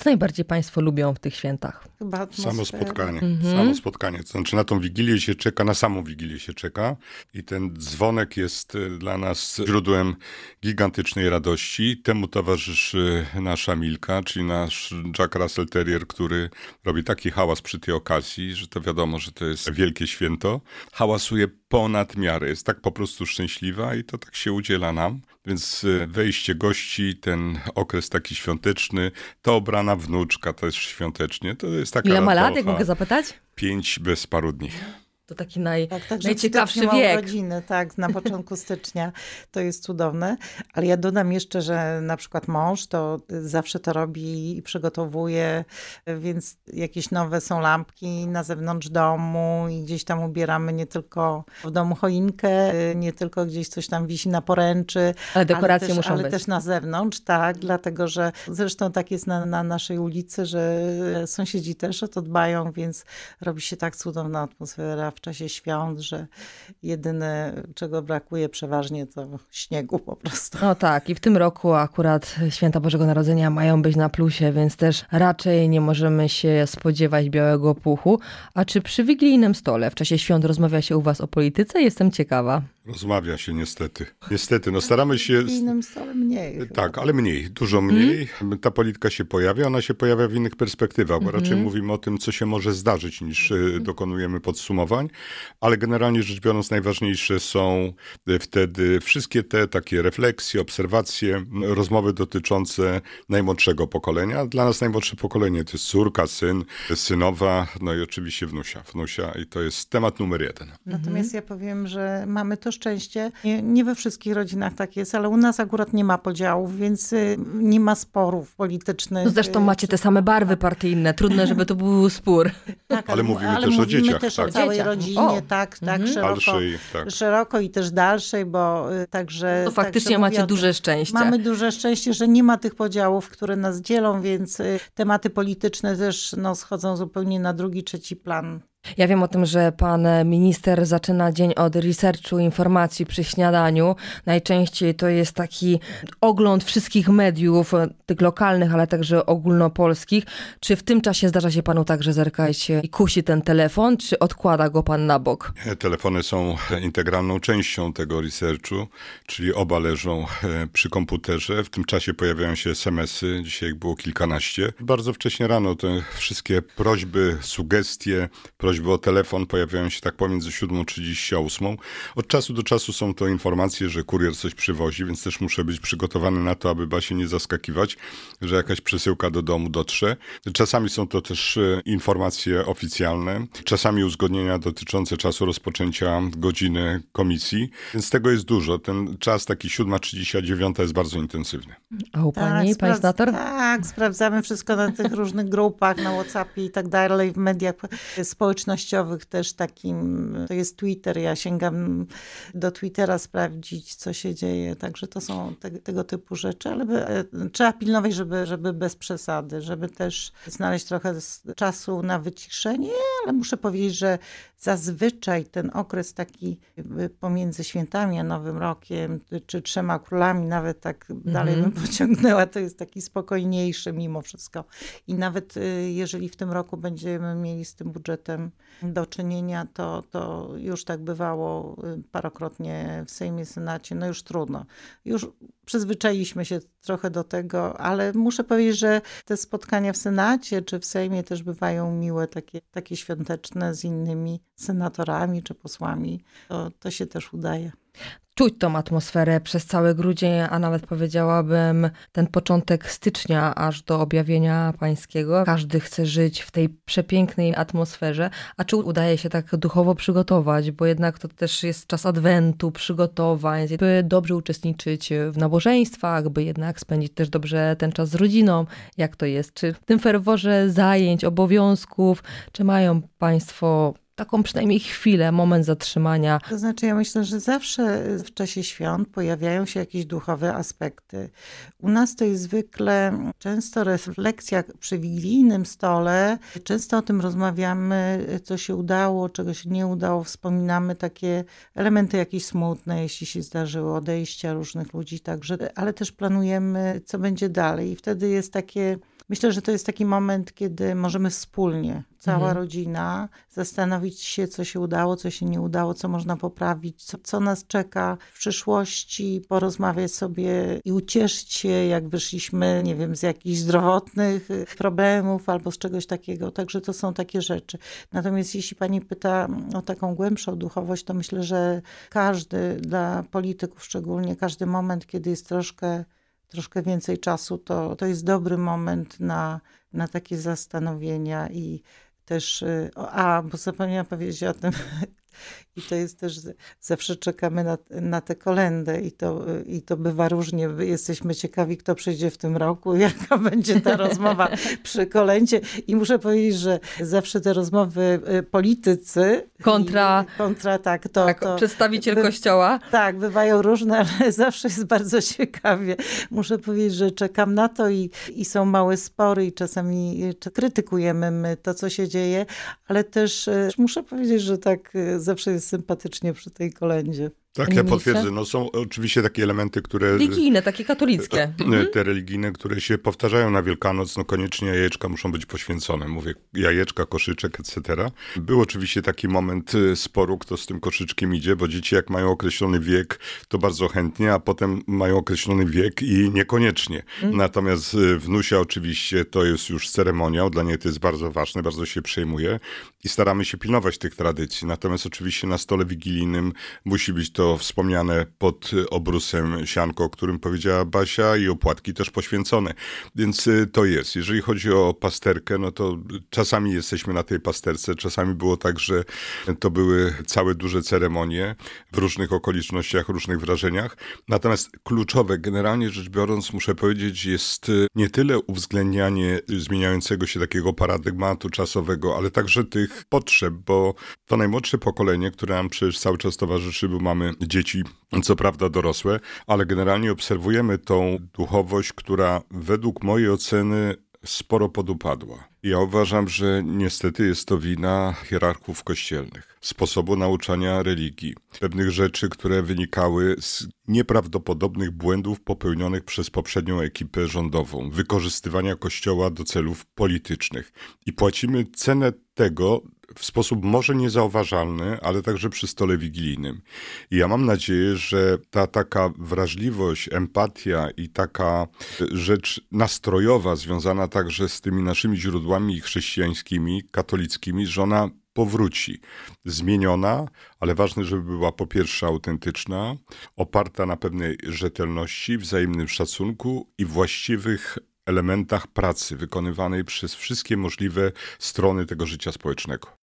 Co najbardziej państwo lubią w tych świętach? Chyba atmosfera. Samo spotkanie. Samo spotkanie. To znaczy na tą Wigilię się czeka, na samą Wigilię się czeka i ten dzwonek jest dla nas źródłem gigantycznej radości. Temu towarzyszy nasza Milka, czyli nasz Jack Russell Terrier, który robi taki hałas przy tej okazji, że to wiadomo, że to jest wielkie święto. Hałasuje ponad miarę. Jest tak po prostu szczęśliwa i to tak się udziela nam. Więc wejście gości, ten okres taki świąteczny, to obrana wnuczka też świątecznie. To jest taka Ile ma lat, radocha. jak mogę zapytać? 5 bez paru dni. To taki Także najciekawszy mam wiek. urodziny, tak, na początku stycznia. To jest cudowne. Ale ja dodam jeszcze, że na przykład mąż to zawsze to robi i przygotowuje, więc jakieś nowe są lampki na zewnątrz domu i gdzieś tam ubieramy nie tylko w domu choinkę, nie tylko gdzieś coś tam wisi na poręczy. Ale dekoracje muszą ale być. też na zewnątrz, tak, dlatego że zresztą tak jest na naszej ulicy, że sąsiedzi też o to dbają, więc robi się tak cudowna atmosfera w czasie świąt, że jedyne, czego brakuje przeważnie, to śniegu po prostu. No tak, i w tym roku akurat święta Bożego Narodzenia mają być na plusie, więc też raczej nie możemy się spodziewać białego puchu. A czy przy wigilijnym stole w czasie świąt rozmawia się u was o polityce? Jestem ciekawa. Rozmawia się niestety. Niestety, no staramy się... W innym stole mniej. Tak, ale mniej, dużo mniej. Ta polityka się pojawia, ona się pojawia w innych perspektywach, bo raczej mówimy o tym, co się może zdarzyć, niż dokonujemy podsumowań, ale generalnie rzecz biorąc najważniejsze są wtedy wszystkie te takie refleksje, obserwacje, rozmowy dotyczące najmłodszego pokolenia. Dla nas najmłodsze pokolenie to jest córka, syn, synowa, no i oczywiście wnusia i to jest temat numer 1. Natomiast ja powiem, że mamy to szczęście. Nie we wszystkich rodzinach tak jest, ale u nas akurat nie ma podziałów, więc nie ma sporów politycznych. No zresztą macie te same barwy partyjne. Trudno, żeby to był spór. Tak, Ale mówimy też o dzieciach, też tak. o całej Dzieciach. rodzinie, tak, Dalszej, tak. szeroko i też dalszej, bo także... To faktycznie także macie mówię o tym. duże szczęście. Mamy duże szczęście, że nie ma tych podziałów, które nas dzielą, więc tematy polityczne też schodzą zupełnie na drugi, trzeci plan. Ja wiem o tym, że pan minister zaczyna dzień od researchu informacji przy śniadaniu. Najczęściej to jest taki ogląd wszystkich mediów, tych lokalnych, ale także ogólnopolskich. Czy w tym czasie zdarza się panu tak, że zerkać i kusi ten telefon, czy odkłada go pan na bok? Telefony są integralną częścią tego researchu, czyli oba leżą przy komputerze. W tym czasie pojawiają się SMS-y, dzisiaj ich było kilkanaście. Bardzo wcześnie rano te wszystkie prośby, sugestie, prośby o telefon pojawiają się tak pomiędzy 7:30 a 8. Od czasu do czasu są to informacje, że kurier coś przywozi, więc też muszę być przygotowany na to, aby się nie zaskakiwać, że jakaś przesyłka do domu dotrze. Czasami są to też informacje oficjalne, czasami uzgodnienia dotyczące czasu rozpoczęcia godziny komisji, więc tego jest dużo. Ten czas taki 7:30 a 9 jest bardzo intensywny. A u pani, pani senator? Tak, sprawdzamy wszystko na tych różnych grupach, na WhatsAppie i tak dalej, w mediach społecznościowych też takim, to jest Twitter, ja sięgam do Twittera sprawdzić, co się dzieje, także to są tego typu rzeczy, ale trzeba pilnować, żeby bez przesady, żeby też znaleźć trochę czasu na wyciszenie, ale muszę powiedzieć, że zazwyczaj ten okres taki pomiędzy świętami a Nowym Rokiem, czy Trzema Królami, nawet tak dalej bym pociągnęła, to jest taki spokojniejszy mimo wszystko. I nawet jeżeli w tym roku będziemy mieli z tym budżetem do czynienia, to już tak bywało parokrotnie w Sejmie, Senacie, no już trudno. Już przyzwyczailiśmy się trochę do tego, ale muszę powiedzieć, że te spotkania w Senacie czy w Sejmie też bywają miłe, takie świąteczne z innymi senatorami czy posłami. To się też udaje. Czuć tą atmosferę przez cały grudzień, a nawet powiedziałabym ten początek stycznia aż do objawienia pańskiego. Każdy chce żyć w tej przepięknej atmosferze. A czy udaje się tak duchowo przygotować? Bo jednak to też jest czas adwentu, przygotowań, by dobrze uczestniczyć w nabożeństwach, by jednak spędzić też dobrze ten czas z rodziną. Jak to jest? Czy w tym ferworze zajęć, obowiązków, czy mają państwo taką przynajmniej chwilę, moment zatrzymania? To znaczy ja myślę, że zawsze w czasie świąt pojawiają się jakieś duchowe aspekty. U nas to jest zwykle często refleksja przy wigilijnym stole. Często o tym rozmawiamy, co się udało, czego się nie udało. Wspominamy takie elementy jakieś smutne, jeśli się zdarzyły odejścia różnych ludzi, także, ale też planujemy, co będzie dalej. I wtedy jest takie Myślę, że to jest taki moment, kiedy możemy wspólnie, cała rodzina, zastanowić się, co się udało, co się nie udało, co można poprawić, co nas czeka w przyszłości, porozmawiać sobie i ucieszyć się, jak wyszliśmy, nie wiem, z jakichś zdrowotnych problemów albo z czegoś takiego. Także to są takie rzeczy. Natomiast jeśli pani pyta o taką głębszą duchowość, to myślę, że każdy, dla polityków szczególnie, każdy moment, kiedy jest troszkę więcej czasu, to jest dobry moment na takie zastanowienia i też, bo zapomniałam powiedzieć o tym, i to jest też, zawsze czekamy na tę kolędę i to bywa różnie. Jesteśmy ciekawi, kto przyjdzie w tym roku, jaka będzie ta rozmowa przy kolędzie. I muszę powiedzieć, że zawsze te rozmowy politycy kontra tak, przedstawiciel kościoła. Tak, bywają różne, ale zawsze jest bardzo ciekawie. Muszę powiedzieć, że czekam na to i są małe spory i czasami krytykujemy my to, co się dzieje, ale też muszę powiedzieć, że tak zawsze jest sympatycznie przy tej kolędzie. Tak, ja potwierdzę. No są oczywiście takie elementy, które... Religijne, takie katolickie. Te religijne, które się powtarzają na Wielkanoc, no koniecznie jajeczka muszą być poświęcone. Mówię, jajeczka, koszyczek, etc. Był oczywiście taki moment sporu, kto z tym koszyczkiem idzie, bo dzieci jak mają określony wiek, to bardzo chętnie, a potem mają określony wiek i niekoniecznie. Natomiast wnusia oczywiście to jest już ceremoniał, dla niej to jest bardzo ważne, bardzo się przejmuje i staramy się pilnować tych tradycji. Natomiast oczywiście na stole wigilijnym musi być to wspomniane pod obrusem sianko, o którym powiedziała Basia, i opłatki też poświęcone. Więc to jest. Jeżeli chodzi o pasterkę, no to czasami jesteśmy na tej pasterce, czasami było tak, że to były całe duże ceremonie w różnych okolicznościach, różnych wrażeniach. Natomiast kluczowe, generalnie rzecz biorąc, muszę powiedzieć, jest nie tyle uwzględnianie zmieniającego się takiego paradygmatu czasowego, ale także tych potrzeb, bo to najmłodsze pokolenie, które nam przecież cały czas towarzyszy, bo mamy dzieci, co prawda dorosłe, ale generalnie obserwujemy tą duchowość, która według mojej oceny sporo podupadła. Ja uważam, że niestety jest to wina hierarchów kościelnych, sposobu nauczania religii, pewnych rzeczy, które wynikały z nieprawdopodobnych błędów popełnionych przez poprzednią ekipę rządową, wykorzystywania Kościoła do celów politycznych. I płacimy cenę tego w sposób może niezauważalny, ale także przy stole wigilijnym. I ja mam nadzieję, że ta taka wrażliwość, empatia i taka rzecz nastrojowa związana także z tymi naszymi źródłami chrześcijańskimi, katolickimi, że ona powróci. Zmieniona, ale ważne, żeby była po pierwsze autentyczna, oparta na pewnej rzetelności, wzajemnym szacunku i właściwych elementach pracy wykonywanej przez wszystkie możliwe strony tego życia społecznego.